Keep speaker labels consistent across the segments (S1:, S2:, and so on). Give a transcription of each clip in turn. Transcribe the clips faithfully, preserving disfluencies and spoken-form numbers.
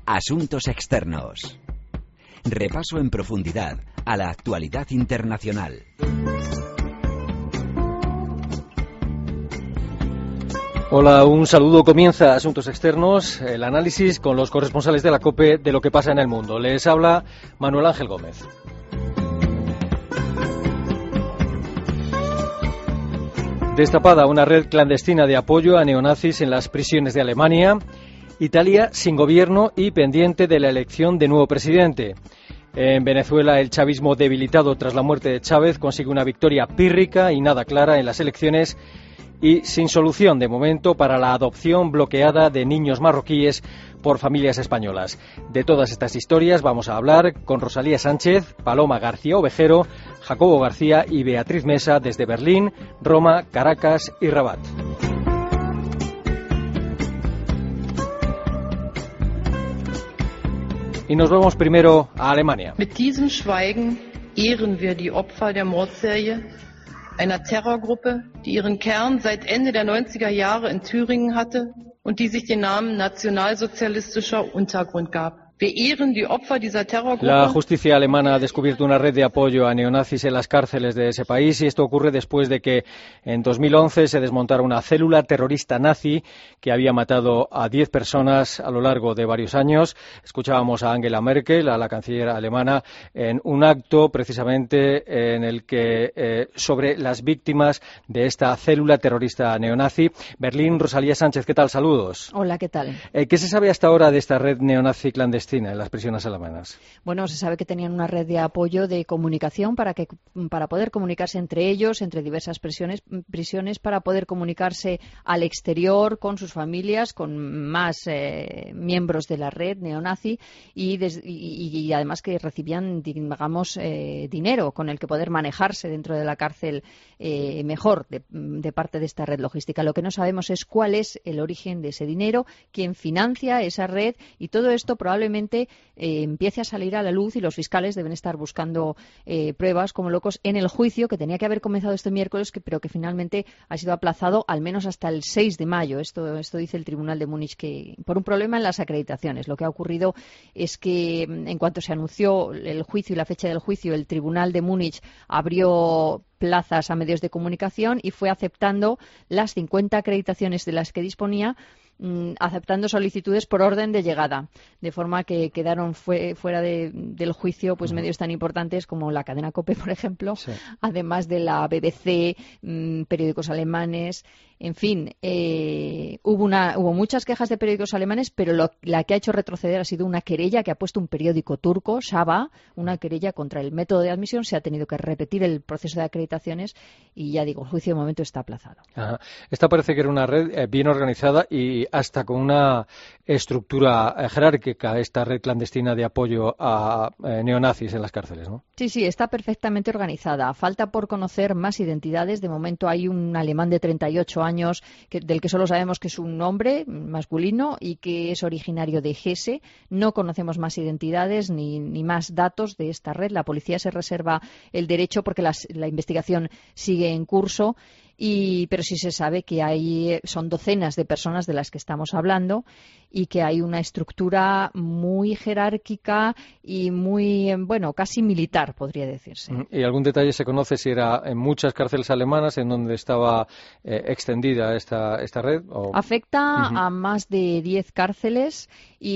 S1: Asuntos externos. Repaso en profundidad a la actualidad internacional.
S2: Hola, un saludo. Comienza Asuntos Externos, el análisis con los corresponsales de la COPE de lo que pasa en el mundo. Les habla Manuel Ángel Gómez. Destapada una red clandestina de apoyo a neonazis en las prisiones de Alemania. Italia sin gobierno y pendiente de la elección de nuevo presidente. En Venezuela, el chavismo debilitado tras la muerte de Chávez consigue una victoria pírrica y nada clara en las elecciones y sin solución de momento para la adopción bloqueada de niños marroquíes por familias españolas. De todas estas historias vamos a hablar con Rosalía Sánchez, Paloma García Ovejero, Jacobo García y Beatriz Mesa desde Berlín, Roma, Caracas y Rabat. Y nos vamos primero a Alemania.
S3: Mit diesem Schweigen ehren wir die Opfer der Mordserie einer Terrorgruppe, die ihren Kern seit Ende der neunziger Jahre in Thüringen hatte und die sich den Namen nationalsozialistischer Untergrund gab.
S2: La justicia alemana ha descubierto una red de apoyo a neonazis en las cárceles de ese país y esto ocurre después de que en dos mil once se desmontara una célula terrorista nazi que había matado a diez personas a lo largo de varios años. Escuchábamos a Angela Merkel, a la canciller alemana, en un acto precisamente en el que eh, sobre las víctimas de esta célula terrorista neonazi. Berlín, Rosalía Sánchez, ¿qué tal? Saludos.
S4: Hola, ¿qué tal?
S2: Eh, ¿Qué se sabe hasta ahora de esta red neonazi clandestina en las prisiones alemanas?
S4: Bueno, se sabe que tenían una red de apoyo de comunicación para que para poder comunicarse entre ellos, entre diversas prisiones, prisiones para poder comunicarse al exterior con sus familias, con más eh, miembros de la red neonazi y, des, y, y además que recibían, digamos, eh, dinero con el que poder manejarse dentro de la cárcel eh, mejor de, de parte de esta red logística. Lo que no sabemos es cuál es el origen de ese dinero, quién financia esa red y todo esto probablemente Eh, empiece a salir a la luz y los fiscales deben estar buscando eh, pruebas como locos en el juicio que tenía que haber comenzado este miércoles, que, pero que finalmente ha sido aplazado al menos hasta el seis de mayo. Esto, esto dice el Tribunal de Múnich, que por un problema en las acreditaciones. Lo que ha ocurrido es que en cuanto se anunció el juicio y la fecha del juicio, el Tribunal de Múnich abrió plazas a medios de comunicación y fue aceptando las cincuenta acreditaciones de las que disponía, aceptando solicitudes por orden de llegada, de forma que quedaron fue, fuera de, del juicio pues medios tan importantes como la cadena COPE, por ejemplo, sí. Además de la B B C, mmm, periódicos alemanes, en fin, eh, hubo, una, hubo muchas quejas de periódicos alemanes, pero lo, la que ha hecho retroceder ha sido una querella que ha puesto un periódico turco, Sabah, una querella contra el método de admisión. Se ha tenido que repetir el proceso de acreditaciones y ya digo, el juicio de momento está aplazado.
S2: Ajá. Esta parece que era una red eh, bien organizada y hasta con una estructura eh, jerárquica, esta red clandestina de apoyo a eh, neonazis en las cárceles, ¿no?
S4: Sí, sí, está perfectamente organizada. Falta por conocer más identidades. De momento hay un alemán de treinta y ocho años que, del que solo sabemos que es un hombre masculino y que es originario de Hesse. No conocemos más identidades ni, ni más datos de esta red. La policía se reserva el derecho porque las, la investigación sigue en curso. Y, pero sí se sabe que hay, son docenas de personas de las que estamos hablando y que hay una estructura muy jerárquica y muy, bueno, casi militar, podría decirse.
S2: ¿Y algún detalle se conoce si era en muchas cárceles alemanas en donde estaba eh, extendida esta, esta red? ¿O?
S4: Afecta uh-huh. a más de diez cárceles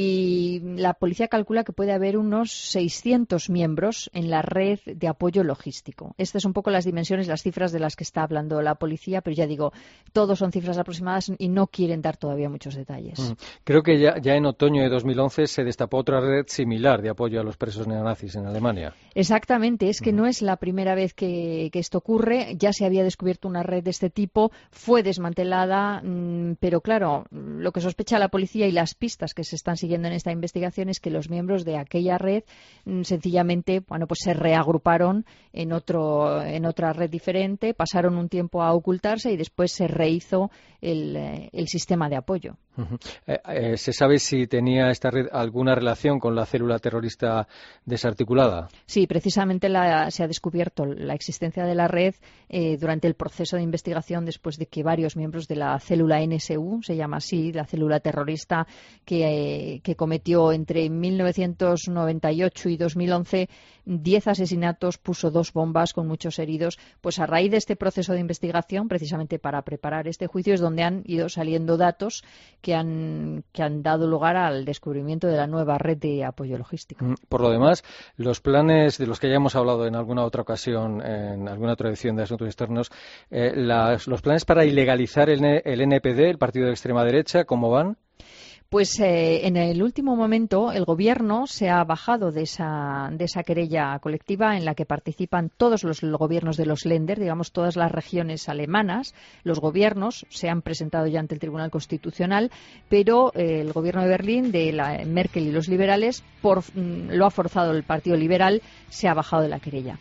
S4: y la policía calcula que puede haber unos seiscientos miembros en la red de apoyo logístico. Estas son un poco las dimensiones, las cifras de las que está hablando la policía, pero ya digo, todos son cifras aproximadas y no quieren dar todavía muchos detalles.
S2: Uh-huh. Creo que ya, ya en otoño de dos mil once se destapó otra red similar de apoyo a los presos neonazis en Alemania.
S4: Exactamente, es que uh-huh. no es la primera vez que, que esto ocurre. Ya se había descubierto una red de este tipo, fue desmantelada, mmm, pero claro, lo que sospecha la policía y las pistas que se están siguiendo en esta investigación es que los miembros de aquella red mmm, sencillamente, bueno, pues se reagruparon en otro, en otra red diferente, pasaron un tiempo a ocultarse y después se rehizo el, el sistema de apoyo.
S2: Uh-huh. Eh, eh, ¿Se sabe si tenía esta red alguna relación con la célula terrorista desarticulada?
S4: Sí, precisamente la, se ha descubierto la existencia de la red eh, durante el proceso de investigación después de que varios miembros de la célula N S U, se llama así, la célula terrorista que, eh, que cometió entre mil novecientos noventa y ocho y dos mil once diez asesinatos, puso dos bombas con muchos heridos. Pues a raíz de este proceso de investigación, precisamente para preparar este juicio, es donde han ido saliendo datos que han, que han dado lugar al descubrimiento de la nueva red de apoyo logístico.
S2: Por lo demás, los planes de los que ya hemos hablado en alguna otra ocasión, en alguna otra edición de Asuntos Externos, eh, las, los planes para ilegalizar el, el N P D, el partido de extrema derecha, ¿cómo van?
S4: Pues eh, en el último momento el Gobierno se ha bajado de esa, de esa querella colectiva en la que participan todos los, los gobiernos de los Länder, digamos todas las regiones alemanas. Los gobiernos se han presentado ya ante el Tribunal Constitucional, pero eh, el Gobierno de Berlín, de la Merkel y los liberales, por, mm, lo ha forzado el Partido Liberal, se ha bajado de la querella.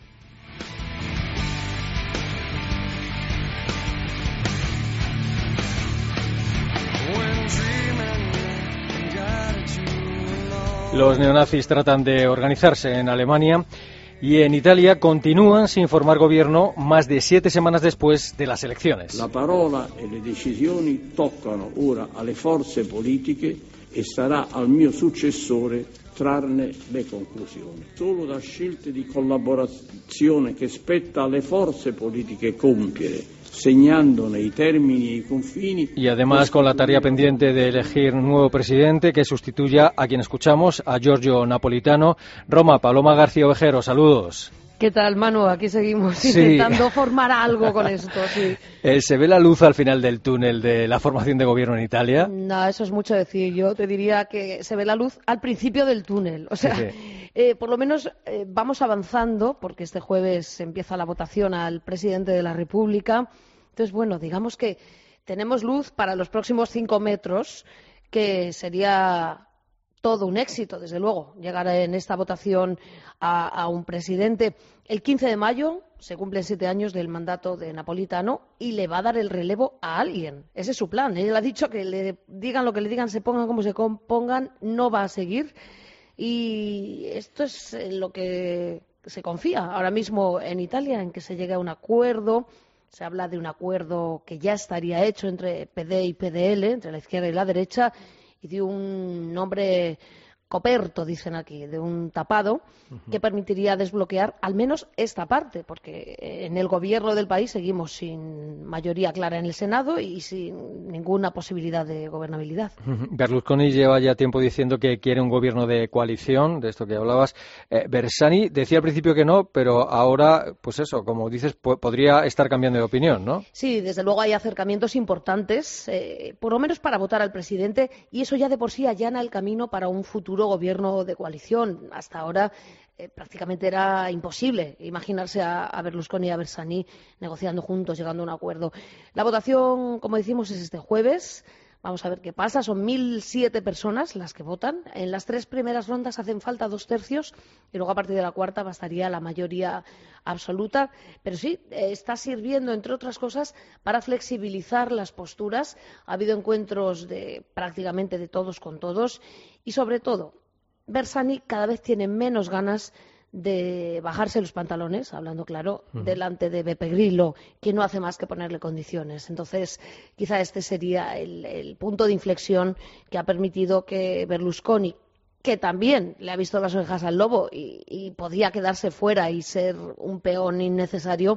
S2: Los neonazis tratan de organizarse en Alemania y en Italia continúan sin formar gobierno más de siete semanas después de las elecciones.
S5: La parola e le decisioni toccano ora alle forze politiche e sarà al mio successore trarne le conclusioni. Solo da scelte di collaborazione che spetta alle forze politiche compiere, señándole i termini e i confini.
S2: Y además con la tarea pendiente de elegir un nuevo presidente que sustituya a quien escuchamos, a Giorgio Napolitano. Roma, Paloma García Ovejero, saludos.
S6: ¿Qué tal, Manu? Aquí seguimos
S2: sí.
S6: intentando formar algo con esto, sí.
S2: Eh, ¿Se ve la luz al final del túnel de la formación de gobierno en Italia?
S6: No, eso es mucho decir. Yo te diría que se ve la luz al principio del túnel. O sea,
S2: sí, sí.
S6: Eh, por lo menos eh, vamos avanzando, porque este jueves empieza la votación al presidente de la República. Entonces, bueno, digamos que tenemos luz para los próximos cinco metros, que sería todo un éxito, desde luego, llegar en esta votación a, a un presidente. El quince de mayo se cumplen siete años del mandato de Napolitano y le va a dar el relevo a alguien. Ese es su plan. Él ha dicho que le digan lo que le digan, se pongan como se pongan, no va a seguir. Y esto es en lo que se confía ahora mismo en Italia, en que se llegue a un acuerdo. Se habla de un acuerdo que ya estaría hecho entre P D y P D L, entre la izquierda y la derecha, y de un nombre coperto, dicen aquí, de un tapado, uh-huh. que permitiría desbloquear al menos esta parte, porque en el gobierno del país seguimos sin mayoría clara en el Senado y sin ninguna posibilidad de gobernabilidad.
S2: Uh-huh. Berlusconi lleva ya tiempo diciendo que quiere un gobierno de coalición, de esto que hablabas. Eh, Bersani decía al principio que no, pero ahora, pues eso, como dices, po- podría estar cambiando de opinión, ¿no?
S6: Sí, desde luego hay acercamientos importantes, eh, por lo menos para votar al presidente, y eso ya de por sí allana el camino para un futuro gobierno de coalición. Hasta ahora eh, prácticamente era imposible imaginarse a, a Berlusconi y a Bersani negociando juntos, llegando a un acuerdo. La votación, como decimos, es este jueves. Vamos a ver qué pasa. Son mil siete personas las que votan. En las tres primeras rondas hacen falta dos tercios y luego a partir de la cuarta bastaría la mayoría absoluta. Pero sí, eh, está sirviendo, entre otras cosas, para flexibilizar las posturas. Ha habido encuentros de prácticamente de todos con todos y, sobre todo, Bersani cada vez tiene menos ganas de bajarse los pantalones, hablando claro, uh-huh. delante de Beppe Grillo, que no hace más que ponerle condiciones. Entonces, quizá este sería el, el punto de inflexión que ha permitido que Berlusconi, que también le ha visto las orejas al lobo y, y podía quedarse fuera y ser un peón innecesario,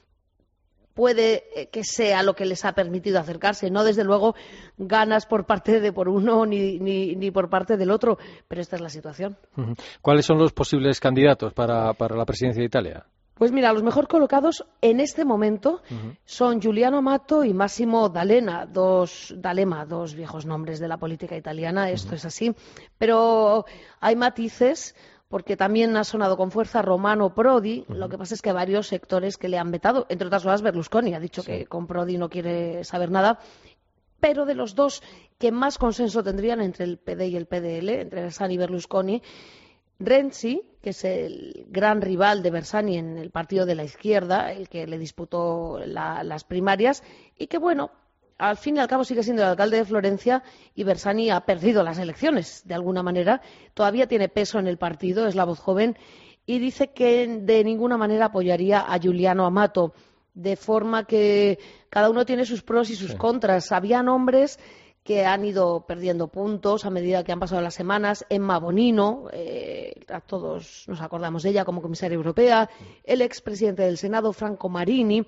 S6: puede que sea lo que les ha permitido acercarse. No, desde luego, ganas por parte de por uno ni, ni, ni por parte del otro, pero esta es la situación.
S2: Uh-huh. ¿Cuáles son los posibles candidatos para, para la presidencia de Italia?
S6: Pues mira, los mejor colocados en este momento uh-huh. son Giuliano Amato y Massimo D'Alema, dos, D'Alema, dos viejos nombres de la política italiana. Esto uh-huh. es así. Pero hay matices, porque también ha sonado con fuerza Romano Prodi. Uh-huh. Lo que pasa es que hay varios sectores que le han vetado, entre otras cosas Berlusconi ha dicho sí. que con Prodi no quiere saber nada. Pero de los dos que más consenso tendrían entre el P D y el P D L, entre Bersani y Berlusconi, Renzi, que es el gran rival de Bersani en el partido de la izquierda, el que le disputó la, las primarias, y que, bueno, al fin y al cabo sigue siendo el alcalde de Florencia y Bersani ha perdido las elecciones, de alguna manera. Todavía tiene peso en el partido, es la voz joven, y dice que de ninguna manera apoyaría a Giuliano Amato, de forma que cada uno tiene sus pros y sus sí. contras. Había nombres que han ido perdiendo puntos a medida que han pasado las semanas. Emma Bonino, eh, a todos nos acordamos de ella como comisaria europea, el expresidente del Senado, Franco Marini.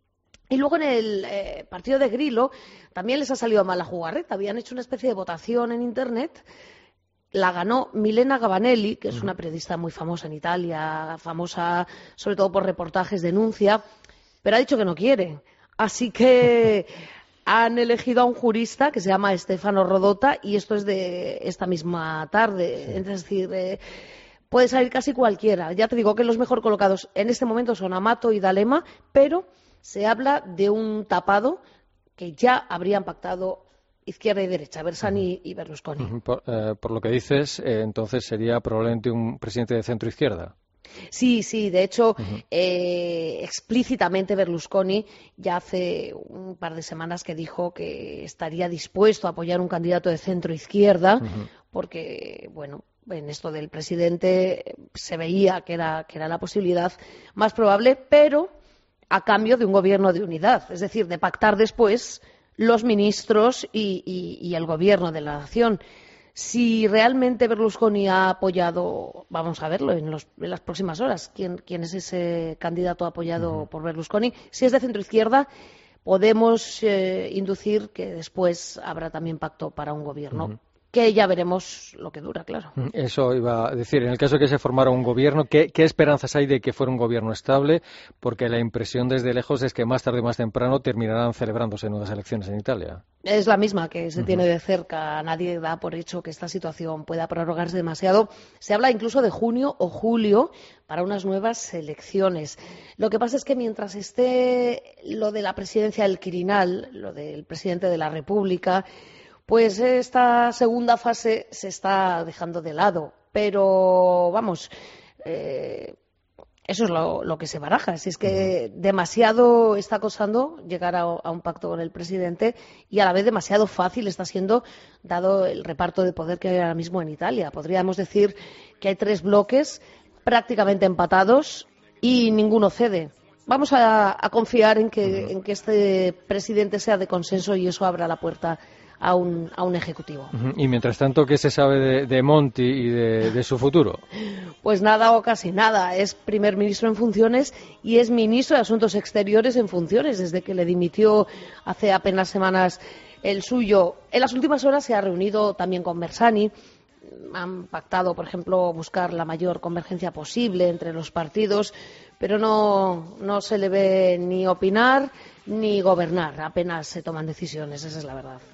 S6: Y luego en el eh, partido de Grillo también les ha salido mal la jugarreta. Habían hecho una especie de votación en Internet. La ganó Milena Gabanelli, que es una periodista muy famosa en Italia, famosa sobre todo por reportajes, denuncia, pero ha dicho que no quiere. Así que han elegido a un jurista que se llama Stefano Rodota, y esto es de esta misma tarde. Sí. Es decir, eh, puede salir casi cualquiera. Ya te digo que los mejor colocados en este momento son Amato y D'Alema, pero se habla de un tapado que ya habrían pactado izquierda y derecha, Bersani y Berlusconi.
S2: Por, eh, por lo que dices, eh, entonces sería probablemente un presidente de centro-izquierda.
S6: Sí, sí, de hecho, uh-huh. eh, explícitamente Berlusconi ya hace un par de semanas que dijo que estaría dispuesto a apoyar un candidato de centro-izquierda, uh-huh. porque, bueno, en esto del presidente se veía que era, que era la posibilidad más probable, pero a cambio de un gobierno de unidad, es decir, de pactar después los ministros y, y, y el gobierno de la nación. Si realmente Berlusconi ha apoyado, vamos a verlo en, los, en las próximas horas, ¿quién, quién es ese candidato apoyado uh-huh. por Berlusconi? Si es de centro-izquierda, podemos eh, inducir que después habrá también pacto para un gobierno. Uh-huh. Que ya veremos lo que dura, claro.
S2: Eso iba a decir. En el caso de que se formara un gobierno, ¿qué, qué esperanzas hay de que fuera un gobierno estable? Porque la impresión desde lejos es que más tarde o más temprano terminarán celebrándose nuevas elecciones en Italia.
S6: Es la misma que se uh-huh. tiene de cerca. Nadie da por hecho que esta situación pueda prorrogarse demasiado. Se habla incluso de junio o julio para unas nuevas elecciones. Lo que pasa es que mientras esté lo de la presidencia del Quirinal, lo del presidente de la República, pues esta segunda fase se está dejando de lado. Pero, vamos, eh, eso es lo, lo que se baraja. Si es que demasiado está costando llegar a, a un pacto con el presidente y a la vez demasiado fácil está siendo, dado el reparto de poder que hay ahora mismo en Italia. Podríamos decir que hay tres bloques prácticamente empatados y ninguno cede. Vamos a, a confiar en que, en que este presidente sea de consenso y eso abra la puerta a un, a un ejecutivo.
S2: Y mientras tanto, ¿qué se sabe de, de Monti y de, de su futuro?
S6: Pues nada o casi nada. Es primer ministro en funciones y es ministro de Asuntos Exteriores en funciones desde que le dimitió hace apenas semanas el suyo. En las últimas horas se ha reunido también con Bersani. Han pactado, por ejemplo, buscar la mayor convergencia posible entre los partidos, pero no, no se le ve ni opinar ni gobernar. Apenas se toman decisiones, esa es la verdad.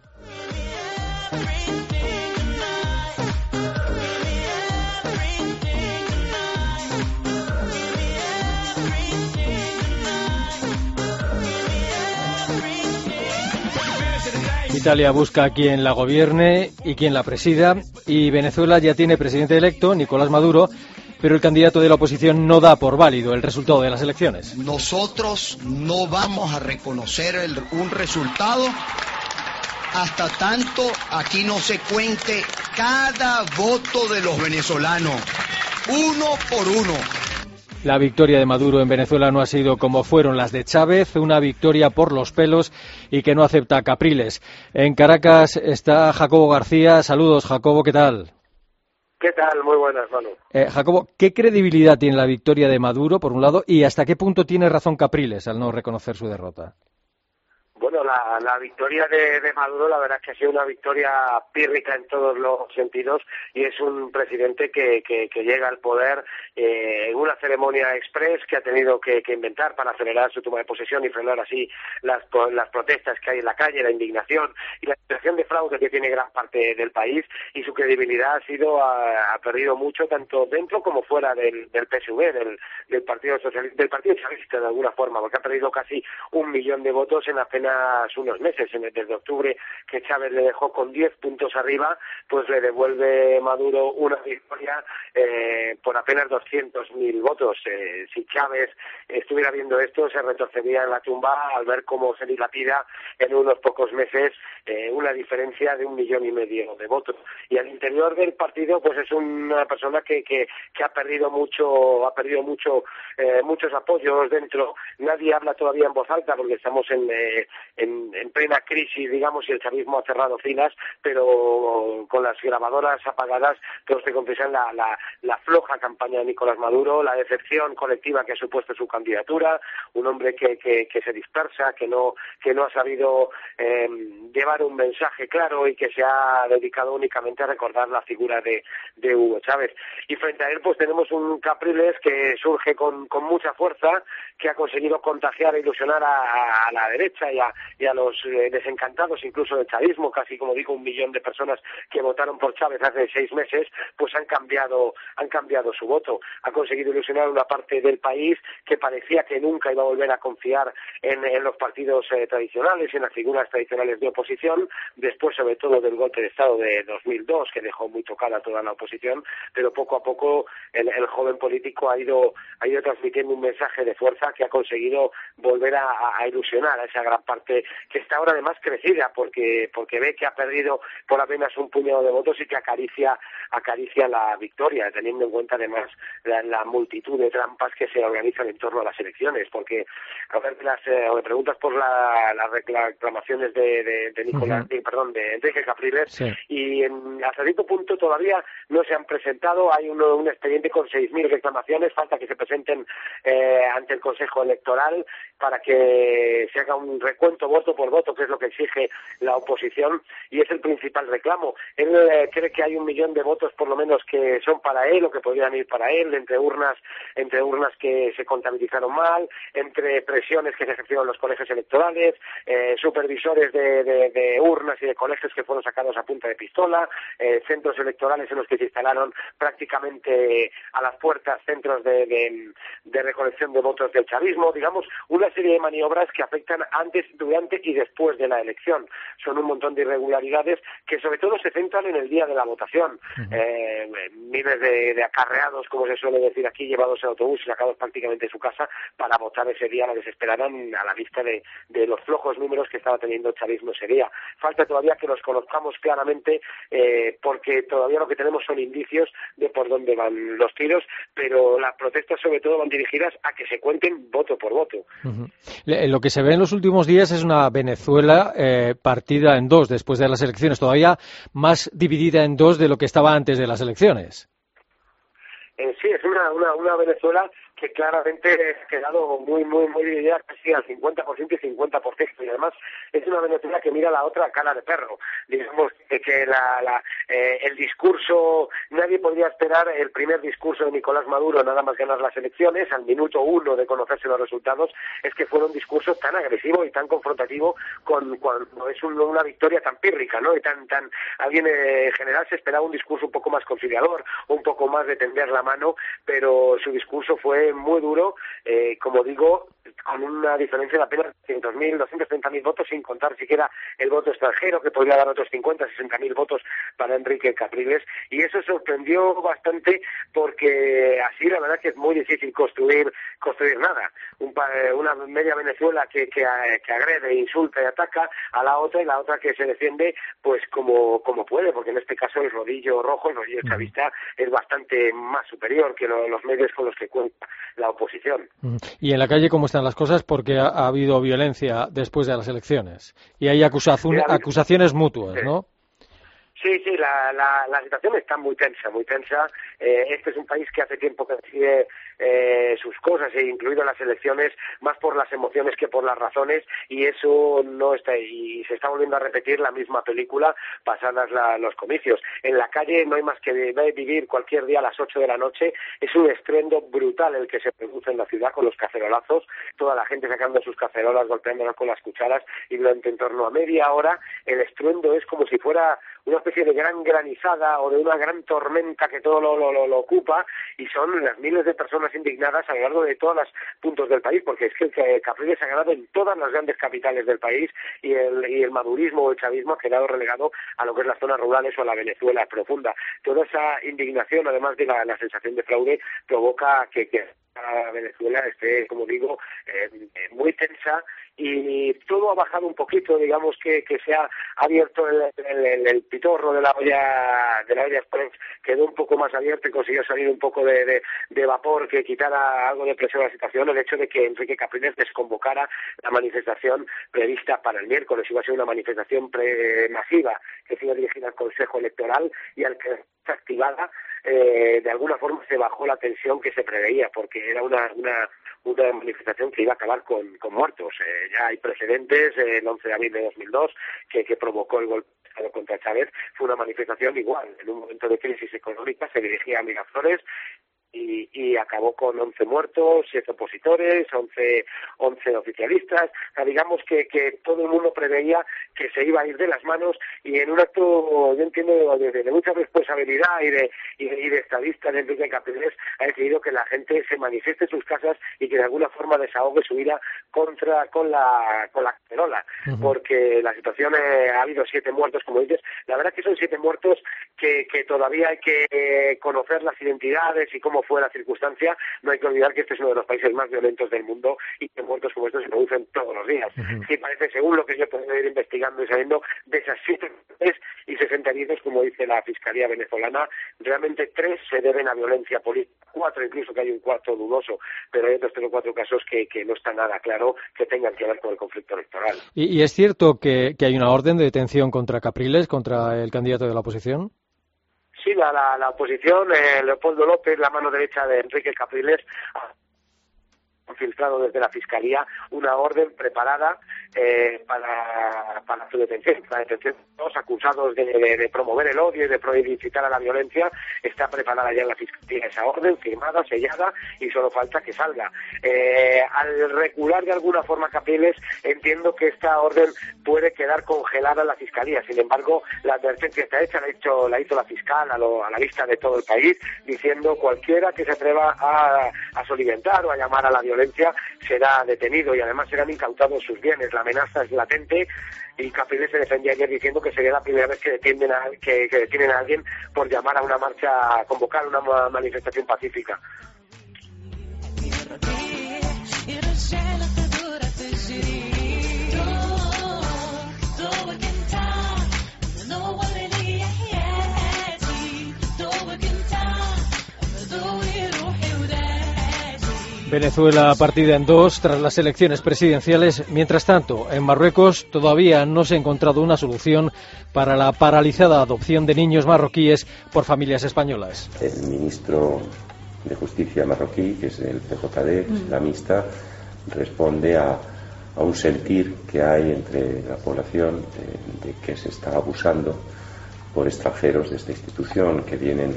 S2: Italia busca a quien la gobierne y quien la presida, y Venezuela ya tiene presidente electo, Nicolás Maduro, pero el candidato de la oposición no da por válido el resultado de las elecciones.
S7: Nosotros no vamos a reconocer el, un resultado hasta tanto aquí no se cuente cada voto de los venezolanos, uno por uno.
S2: La victoria de Maduro en Venezuela no ha sido como fueron las de Chávez, una victoria por los pelos y que no acepta capriles. En Caracas está Jacobo García. Saludos, Jacobo, ¿qué tal?
S8: ¿Qué tal? Muy buenas, Manu.
S2: Eh, Jacobo, ¿qué credibilidad tiene la victoria de Maduro, por un lado, y hasta qué punto tiene razón Capriles al no reconocer su derrota?
S8: Bueno, la, la victoria de, de Maduro, la verdad es que ha sido una victoria pírrica en todos los sentidos y es un presidente que, que, que llega al poder eh, en una ceremonia express que ha tenido que, que inventar para acelerar su toma de posesión y frenar así las, las protestas que hay en la calle, la indignación y la situación de fraude que tiene gran parte del país, y su credibilidad ha sido ha, ha perdido mucho tanto dentro como fuera del, del P S V, del, del Partido Socialista, del Partido Chavista de alguna forma, porque ha perdido casi un millón de votos en apenas apenas unos meses, desde octubre, que Chávez le dejó con diez puntos arriba, pues le devuelve Maduro una victoria eh, por apenas doscientos mil votos. Eh, si Chávez estuviera viendo esto, se retorcería en la tumba al ver cómo se dilapida en unos pocos meses eh, una diferencia de un millón y medio de votos. Y al interior del partido, pues es una persona que, que, que ha perdido mucho, ha perdido mucho, eh, muchos apoyos dentro. Nadie habla todavía en voz alta porque estamos en, eh, en, en plena crisis, digamos, y el chavismo ha cerrado filas, pero con las grabadoras apagadas, todos te confiesan la, la, la floja campaña de Nicolás Maduro, la decepción colectiva que ha supuesto su candidatura, un hombre que, que, que se dispersa, que no, que no ha sabido eh, llevar un mensaje claro y que se ha dedicado únicamente a recordar la figura de, de Hugo Chávez. Y frente a él, pues tenemos un Capriles que surge con, con mucha fuerza, que ha conseguido contagiar e ilusionar a, a la derecha y a, y a los eh, desencantados incluso del chavismo, casi como digo un millón de personas que votaron por Chávez hace seis meses, pues han cambiado, han cambiado su voto. Ha conseguido ilusionar a una parte del país que parecía que nunca iba a volver a confiar en, en los partidos eh, tradicionales, en las figuras tradicionales de oposición, después sobre todo del golpe de Estado de dos mil dos, que dejó muy tocada toda la oposición, pero poco a poco el, el joven político ha ido, ha ido transmitiendo un mensaje de fuerza que ha conseguido volver a, a ilusionar a esa gran parte que está ahora además crecida porque porque ve que ha perdido por apenas un puñado de votos y que acaricia acaricia la victoria, teniendo en cuenta además la, la multitud de trampas que se organizan en torno a las elecciones, porque a ver, las, eh, me preguntas por la, las reclamaciones de, de, de Nicolás, uh-huh. de, perdón, de Enrique Capriles, sí. y en, hasta cierto punto todavía no se han presentado, hay uno, un expediente con seis mil reclamaciones, falta que se presenten eh, ante el Consejo Electoral para que se haga un recuento voto por voto, que es lo que exige la oposición, y es el principal reclamo. Él eh, cree que hay un millón de votos por lo menos que son para él o que podrían ir para él, entre urnas, entre urnas que se contabilizaron mal, entre presiones que se ejercieron los colegios electorales, eh, supervisores de, de, de urnas y de colegios que fueron sacados a punta de pistola, eh, centros electorales en los que se instalaron prácticamente a las puertas centros de, de, de recolección de votos del chavismo, digamos, una serie de maniobras que afectan antes, durante y después de la elección. Son un montón de irregularidades que sobre todo se centran en el día de la votación. Uh-huh. Eh, miles de, de acarreados, como se suele decir aquí, llevados en autobús y sacados prácticamente de su casa para votar ese día a la desesperada a la vista de, de los flojos números que estaba teniendo el chavismo ese día. Falta todavía que los conozcamos claramente eh, porque todavía lo que tenemos son indicios de por dónde van los tiros, pero las protestas sobre todo van dirigidas a que se cuenten voto por voto.
S2: Uh-huh. Lo que se ve en los últimos días es una Venezuela eh, partida en dos después de las elecciones, todavía más dividida en dos de lo que estaba antes de las elecciones.
S8: Eh, sí, es una, una, una Venezuela que claramente ha quedado muy, muy, muy dividida, casi al cincuenta por ciento y cincuenta por ciento, y además es una Venezuela que mira a la otra cara de perro. Digamos que la, la, eh, el discurso, nadie podría esperar el primer discurso de Nicolás Maduro nada más ganar las elecciones, al minuto uno de conocerse los resultados, es que fuera un discurso tan agresivo y tan confrontativo con cuando es un, una victoria tan pírrica, ¿no? Y tan, tan, alguien eh, en general se esperaba un discurso un poco más conciliador, un poco más de tender la mano, pero su discurso fue muy duro, eh, como digo, con una diferencia de apenas doscientos mil, doscientos treinta mil votos, sin contar siquiera el voto extranjero, que podría dar otros cincuenta, sesenta mil votos para Enrique Capriles, y eso sorprendió bastante porque así la verdad que es muy difícil construir construir nada. Un, una media Venezuela que, que, que agrede, insulta y ataca a la otra, y la otra que se defiende pues como, como puede, porque en este caso el rodillo rojo, el rodillo chavista, es bastante más superior que lo, los medios con los que cuenta la oposición.
S2: Y en la calle, ¿cómo están las cosas? Porque ha, ha habido violencia después de las elecciones y hay acusaciones, acusaciones mutuas,
S8: sí.
S2: ¿no?
S8: Sí, sí, la, la, la situación está muy tensa, muy tensa. Eh, este es un país que hace tiempo que decide eh, sus cosas, e incluido las elecciones, más por las emociones que por las razones, y eso no está, y se está volviendo a repetir la misma película pasadas la, los comicios. En la calle no hay más que vivir cualquier día a las ocho de la noche. Es un estruendo brutal el que se produce en la ciudad con los cacerolazos, toda la gente sacando sus cacerolas, golpeándolas con las cucharas, y durante en torno a media hora el estruendo es como si fuera una especie de gran granizada o de una gran tormenta que todo lo, lo, lo ocupa, y son las miles de personas indignadas a lo largo de todos los puntos del país, porque es que el Capriles ha ganado en todas las grandes capitales del país, y el, y el madurismo o el chavismo ha quedado relegado a lo que es las zonas rurales o a la Venezuela profunda. Toda esa indignación, además de la, la sensación de fraude, provoca que, que a Venezuela esté, como digo, eh, muy tensa, y todo ha bajado un poquito, digamos que, que se ha abierto el, el, el, el pitorro de la olla de la olla express, quedó un poco más abierto y consiguió salir un poco de, de, de vapor que quitara algo de presión a la situación, el hecho de que Enrique Capriles desconvocara la manifestación prevista para el miércoles. Iba a ser una manifestación pre masiva que se iba dirigida al Consejo Electoral, y al que está activada, eh, de alguna forma se bajó la tensión que se preveía, porque era una una una manifestación que iba a acabar con, con muertos. Eh, ya hay precedentes, eh, el once de abril de dos mil dos, que, que provocó el golpe de Estado contra Chávez. Fue una manifestación igual, en un momento de crisis económica, se dirigía a Miraflores, y, y acabó con once muertos, siete opositores, once, once oficialistas. O sea, digamos que, que todo el mundo preveía que se iba a ir de las manos, y en un acto, yo entiendo, de, de mucha responsabilidad y de, y de, y de estadista de Enrique Capriles, ha decidido que la gente se manifieste en sus casas y que de alguna forma desahogue su ira contra con la con la cacerola, uh-huh. porque la situación, eh, ha habido siete muertos, como dices. La verdad es que son siete muertos que, que todavía hay que eh, conocer las identidades y cómo fue la circunstancia. No hay que olvidar que este es uno de los países más violentos del mundo, y que muertos como estos se producen todos los días. Uh-huh. Sí, parece, según lo que yo he podido ir investigando y sabiendo, de esas siete muertes y sesenta heridos, como dice la Fiscalía venezolana, realmente tres se deben a violencia política, cuatro incluso, que hay un cuarto dudoso, pero hay otros tres o cuatro casos que, que no está nada claro que tengan que ver con el conflicto electoral.
S2: ¿Y, y es cierto que, que hay una orden de detención contra Capriles, contra el candidato de la oposición?
S8: Sí, la, la, la oposición, eh, Leopoldo López, la mano derecha de Enrique Capriles, ha filtrado desde la Fiscalía una orden preparada eh, para, para su detención, la detención de dos acusados de, de, de promover el odio y de incitar a la violencia. Está preparada ya en la Fiscalía esa orden, firmada, sellada, y solo falta que salga. Eh, al recular de alguna forma Capriles, entiendo que esta orden puede quedar congelada en la Fiscalía. Sin embargo, la advertencia está hecha, la ha hecho, la hizo la fiscal a, lo, a la vista de todo el país, diciendo cualquiera que se atreva a, a soliviantar o a llamar a la violencia será detenido, y además serán incautados sus bienes. La amenaza es latente, y Capriles se defendía ayer diciendo que sería la primera vez que detienen a, que, que detienen a alguien por llamar a una marcha, a convocar una manifestación pacífica.
S2: Venezuela partida en dos tras las elecciones presidenciales. Mientras tanto, en Marruecos todavía no se ha encontrado una solución para la paralizada adopción de niños marroquíes por familias españolas.
S9: El ministro de Justicia marroquí, que es el P J D, que es islamista, responde a, a un sentir que hay entre la población de, de que se está abusando por extranjeros de esta institución, que vienen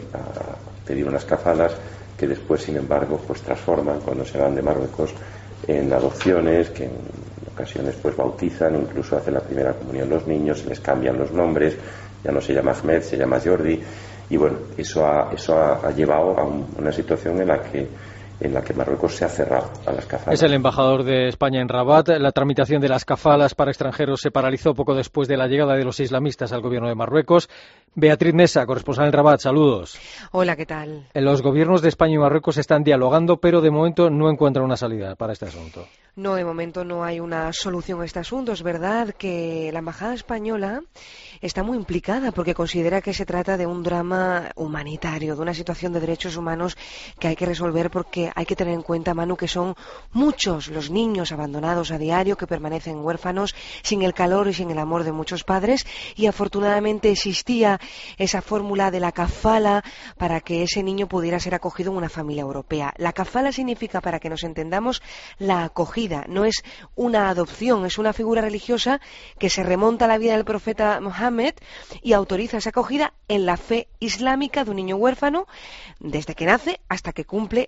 S9: a pedir unas kafalas que después, sin embargo, pues transforman cuando se van de Marruecos en adopciones, que en ocasiones pues bautizan, incluso hacen la primera comunión los niños, se les cambian los nombres, ya no se llama Ahmed, se llama Jordi, y bueno, eso ha, eso ha, ha llevado a un, una situación en la que en la que Marruecos se ha cerrado a las kafalas.
S2: Es el embajador de España en Rabat. La tramitación de las kafalas para extranjeros se paralizó poco después de la llegada de los islamistas al gobierno de Marruecos. Beatriz Mesa, corresponsal en Rabat, saludos.
S10: Hola, ¿qué tal?
S2: Los gobiernos de España y Marruecos están dialogando, pero de momento no encuentran una salida para este asunto.
S10: No, de momento no hay una solución a este asunto. Es verdad que la embajada española está muy implicada porque considera que se trata de un drama humanitario, de una situación de derechos humanos que hay que resolver, porque hay que tener en cuenta, Manu, que son muchos los niños abandonados a diario que permanecen huérfanos, sin el calor y sin el amor de muchos padres, y afortunadamente existía esa fórmula de la kafala para que ese niño pudiera ser acogido en una familia europea. La kafala significa, para que nos entendamos, la acogida. No es una adopción, es una figura religiosa que se remonta a la vida del profeta Mohammed y autoriza esa acogida en la fe islámica de un niño huérfano desde que nace hasta que cumple la mayoría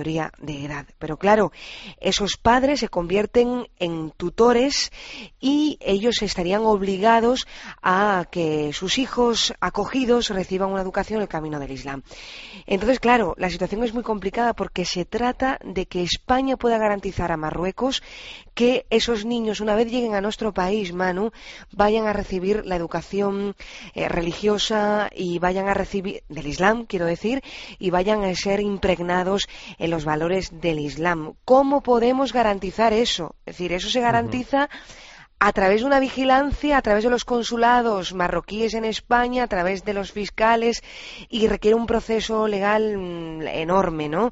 S10: mayoría de edad. Pero claro, esos padres se convierten en tutores y ellos estarían obligados a que sus hijos acogidos reciban una educación en el camino del Islam. Entonces, claro, la situación es muy complicada porque se trata de que España pueda garantizar a Marruecos que esos niños, una vez lleguen a nuestro país, Manu, vayan a recibir la educación eh, religiosa y vayan a recibir, del Islam, quiero decir, y vayan a ser impregnados en los valores del Islam. ¿Cómo podemos garantizar eso? Es decir, eso se garantiza a través de una vigilancia, a través de los consulados marroquíes en España, a través de los fiscales, y requiere un proceso legal mm, enorme, ¿no?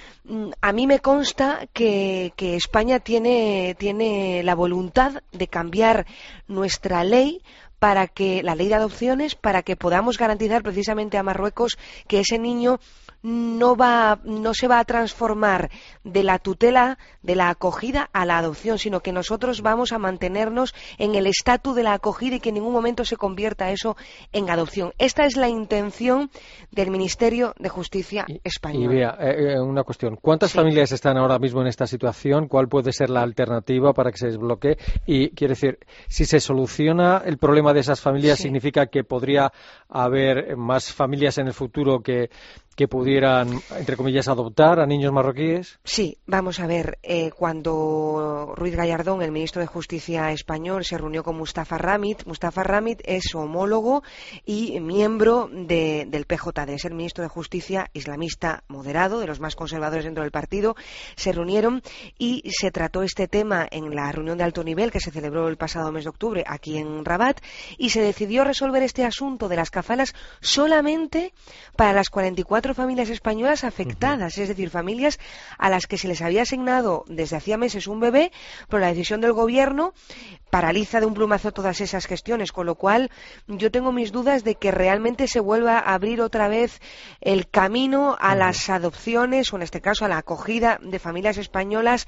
S10: A mí me consta que, que España tiene, tiene la voluntad de cambiar nuestra ley para que, la ley de adopciones, para que podamos garantizar precisamente a Marruecos que ese niño no va, no se va a transformar de la tutela, de la acogida a la adopción, sino que nosotros vamos a mantenernos en el estatus de la acogida y que en ningún momento se convierta eso en adopción. Esta es la intención del Ministerio de Justicia español.
S2: Y vea, eh, una cuestión. ¿Cuántas sí. familias están ahora mismo en esta situación? ¿Cuál puede ser la alternativa para que se desbloquee? Y quiere decir, si se soluciona el problema de esas familias, sí. ¿significa que podría haber más familias en el futuro que que pudieran, entre comillas, adoptar a niños marroquíes?
S10: Sí, vamos a ver, eh, cuando Ruiz Gallardón, el ministro de Justicia español, se reunió con Mustafa Ramit, Mustafa Ramit es su homólogo y miembro de, del P J D, es el ministro de Justicia islamista moderado, de los más conservadores dentro del partido. Se reunieron y se trató este tema en la reunión de alto nivel que se celebró el pasado mes de octubre aquí en Rabat, y se decidió resolver este asunto de las kafalas solamente para las cuarenta y cuatro familias españolas afectadas, uh-huh. es decir, familias a las que se les había asignado desde hacía meses un bebé, pero la decisión del gobierno paraliza de un plumazo todas esas gestiones, con lo cual yo tengo mis dudas de que realmente se vuelva a abrir otra vez el camino a uh-huh. las adopciones, o en este caso a la acogida de familias españolas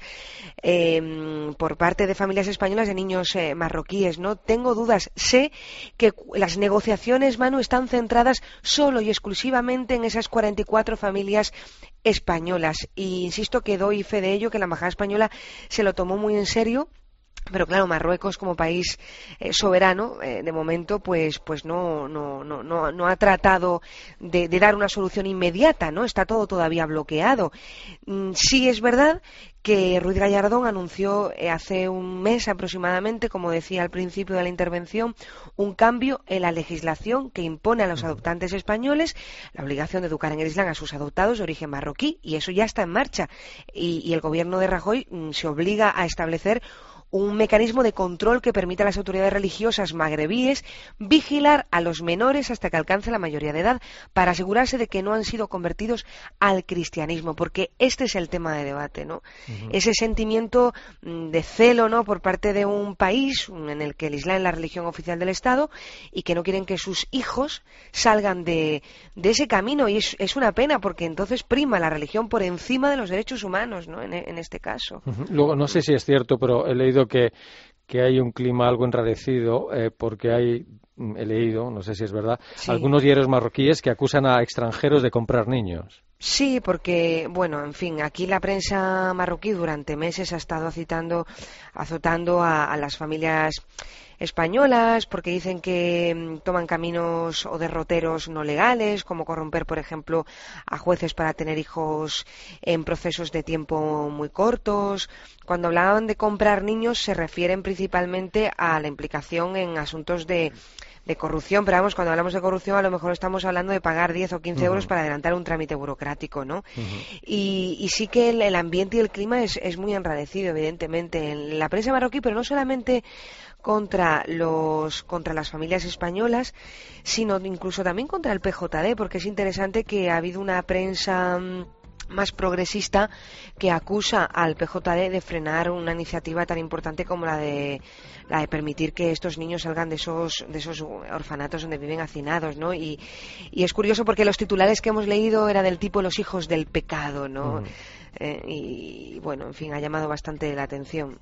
S10: eh, por parte de familias españolas de niños eh, marroquíes, ¿no? Tengo dudas. Sé que las negociaciones, Manu, están centradas solo y exclusivamente en esas cuarenta y cuatro familias españolas, y insisto que doy fe de ello, que la embajada española se lo tomó muy en serio. Pero claro, Marruecos como país eh, soberano, eh, de momento, pues, pues no, no, no, no, no ha tratado de, de dar una solución inmediata, ¿no? Está todo todavía bloqueado. Mm, sí es verdad que Ruiz Gallardón anunció eh, hace un mes aproximadamente, como decía al principio de la intervención, un cambio en la legislación que impone a los adoptantes españoles la obligación de educar en el Islam a sus adoptados de origen marroquí, y eso ya está en marcha. Y, y el gobierno de Rajoy mm, se obliga a establecer un mecanismo de control que permita a las autoridades religiosas magrebíes vigilar a los menores hasta que alcance la mayoría de edad, para asegurarse de que no han sido convertidos al cristianismo, porque este es el tema de debate, ¿no? Uh-huh. Ese sentimiento de celo, ¿no?, por parte de un país en el que el Islam es la religión oficial del Estado y que no quieren que sus hijos salgan de, de ese camino, y es, es una pena, porque entonces prima la religión por encima de los derechos humanos, ¿no?, en, en este caso.
S2: Uh-huh. Luego, no sé si es cierto, pero he leído Que, que hay un clima algo enrarecido eh, porque hay, he leído, no sé si es verdad, sí. algunos diarios marroquíes que acusan a extranjeros de comprar niños.
S10: Sí, porque, bueno, en fin, aquí la prensa marroquí durante meses ha estado citando, azotando a, a las familias españolas porque dicen que mm, toman caminos o derroteros no legales, como corromper, por ejemplo, a jueces para tener hijos en procesos de tiempo muy cortos. Cuando hablaban de comprar niños se refieren principalmente a la implicación en asuntos de de corrupción, pero vamos, cuando hablamos de corrupción a lo mejor estamos hablando de pagar diez o quince uh-huh. euros para adelantar un trámite burocrático, ¿no? Uh-huh. Y, y sí que el, el ambiente y el clima es, es muy enrarecido, evidentemente, en la prensa marroquí, pero no solamente contra los contra las familias españolas, sino incluso también contra el P J D, porque es interesante que ha habido una prensa más progresista que acusa al P J D de frenar una iniciativa tan importante como la de la de permitir que estos niños salgan de esos de esos orfanatos donde viven hacinados, ¿no? Y, y es curioso porque los titulares que hemos leído era del tipo los hijos del pecado, ¿no? Mm. Eh, y bueno, en fin, ha llamado bastante la atención.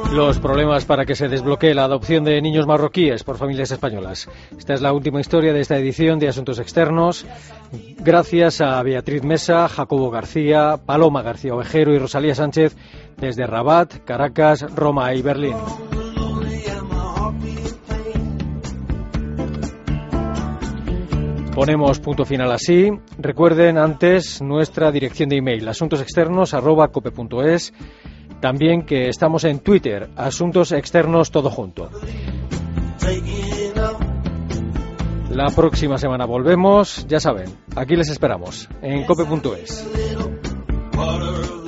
S2: Los problemas para que se desbloquee la adopción de niños marroquíes por familias españolas. Esta es la última historia de esta edición de Asuntos Externos. Gracias a Beatriz Mesa, Jacobo García, Paloma García Ovejero y Rosalía Sánchez desde Rabat, Caracas, Roma y Berlín. Ponemos punto final así. Recuerden antes nuestra dirección de email, asuntosexternos arroba cope punto es. También que estamos en Twitter, Asuntos Externos todo junto. La próxima semana volvemos, ya saben, aquí les esperamos, en cope punto es.